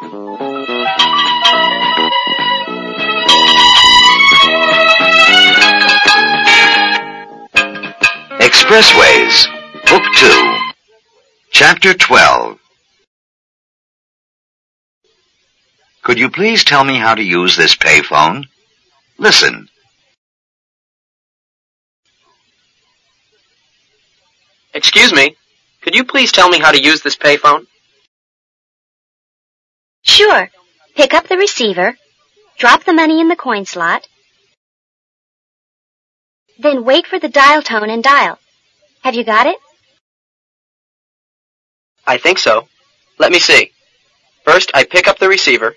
Expressways, Book 2, Chapter 12. Could you please tell me how to use this payphone? Listen. Excuse me, could you please tell me how to use this payphone? Sure. Pick up the receiver, drop the money in the coin slot, then wait for the dial tone and dial. Have you got it? I think so. Let me see. First, I pick up the receiver.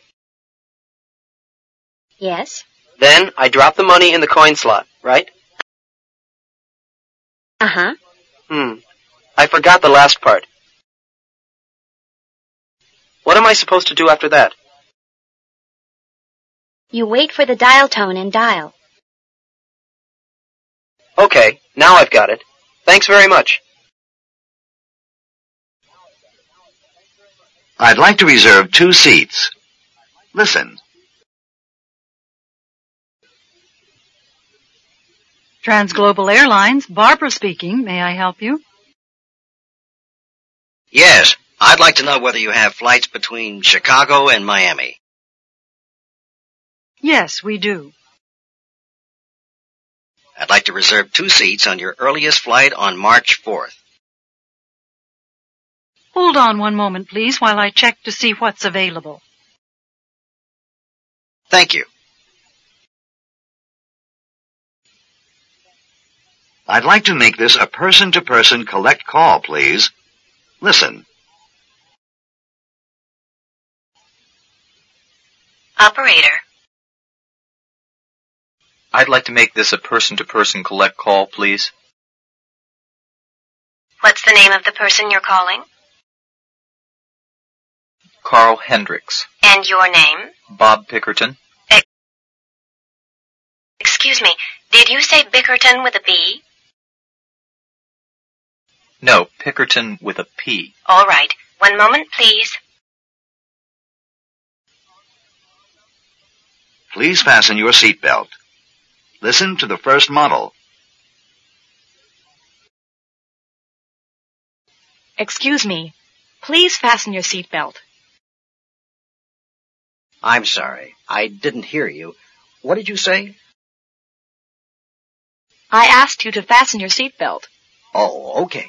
Yes. Then, I drop the money in the coin slot, right? Uh-huh. I forgot the last part. What am I supposed to do after that? You wait for the dial tone and dial. Okay, now I've got it. Thanks very much. I'd like to reserve 2 seats. Listen. Transglobal Airlines, Barbara speaking. May I help you? Yes, I'd like to know whether you have flights between Chicago and Miami. Yes, we do. I'd like to reserve 2 seats on your earliest flight on March 4th. Hold on one moment, please, while I check to see what's available. Thank you. I'd like to make this a person-to-person collect call, please. Listen. Operator. I'd like to make this a person-to-person collect call, please. What's the name of the person you're calling? Carl Hendricks. And your name? Bob Pickerton. Excuse me, did you say Bickerton with a B? No, Pickerton with a P. All right. One moment, please. Please fasten your seatbelt. Listen to the first model. Excuse me. Please fasten your seatbelt. I'm sorry, I didn't hear you. What did you say? I asked you to fasten your seatbelt. Oh, okay.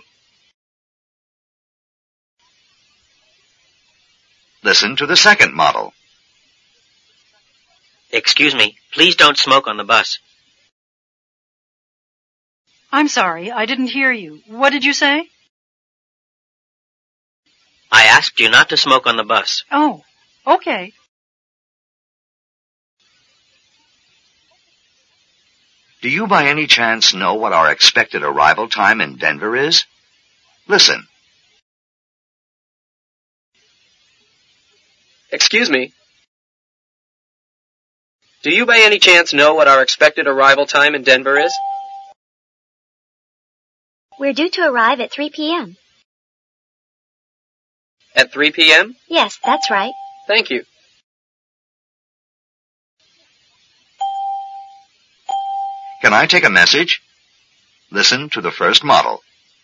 Listen to the second model. Excuse me, please don't smoke on the bus. I'm sorry, I didn't hear you. What did you say? I asked you not to smoke on the bus. Oh, okay. Do you by any chance know what our expected arrival time in Denver is? Listen. Excuse me. Do you by any chance know what our expected arrival time in Denver is? We're due to arrive at 3 p.m. At 3 p.m.? Yes, that's right. Thank you. Can I take a message? Listen to the first model.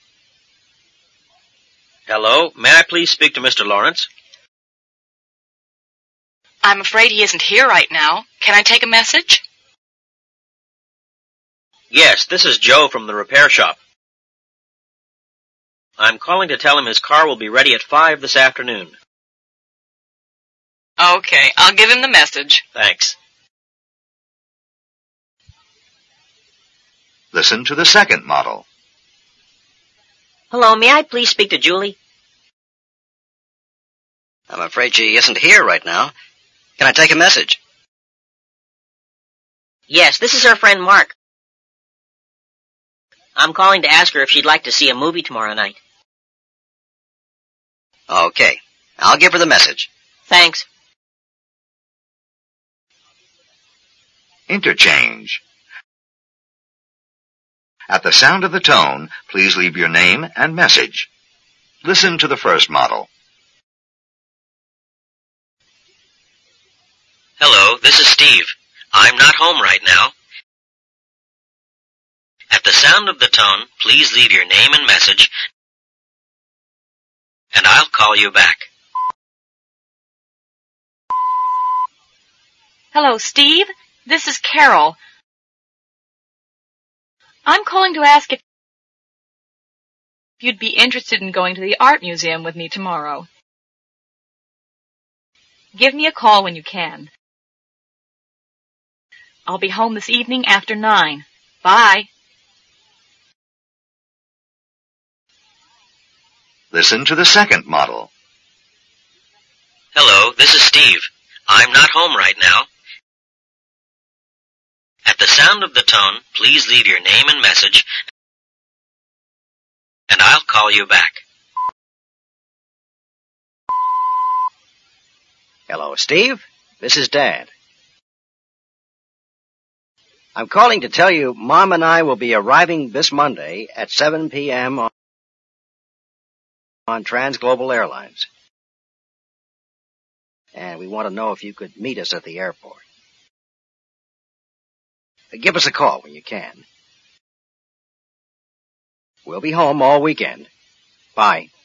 Hello, may I please speak to Mr. Lawrence? I'm afraid he isn't here right now. Can I take a message? Yes, this is Joe from the repair shop. I'm calling to tell him his car will be ready at 5 this afternoon. Okay, I'll give him the message. Thanks. Listen to the second model. Hello, may I please speak to Julie? I'm afraid she isn't here right now. Can I take a message? Yes, this is her friend Mark. I'm calling to ask her if she'd like to see a movie tomorrow night. Okay, I'll give her the message. Thanks. Interchange. At the sound of the tone, please leave your name and message. Listen to the first model. this is Steve. I'm not home right now. At the sound of the tone, please leave your name and message, and I'll call you back. Hello, Steve. This is Carol. I'm calling to ask if you'd be interested in going to the art museum with me tomorrow. Give me a call when you can. I'll be home this evening after 9. Bye. Listen to the second model. Hello, this is Steve. I'm not home right now. At the sound of the tone, please leave your name and message, and I'll call you back. Hello, Steve. This is Dad. I'm calling to tell you Mom and I will be arriving this Monday at 7 p.m. on Transglobal Airlines. And we want to know if you could meet us at the airport. Give us a call when you can. We'll be home all weekend. Bye.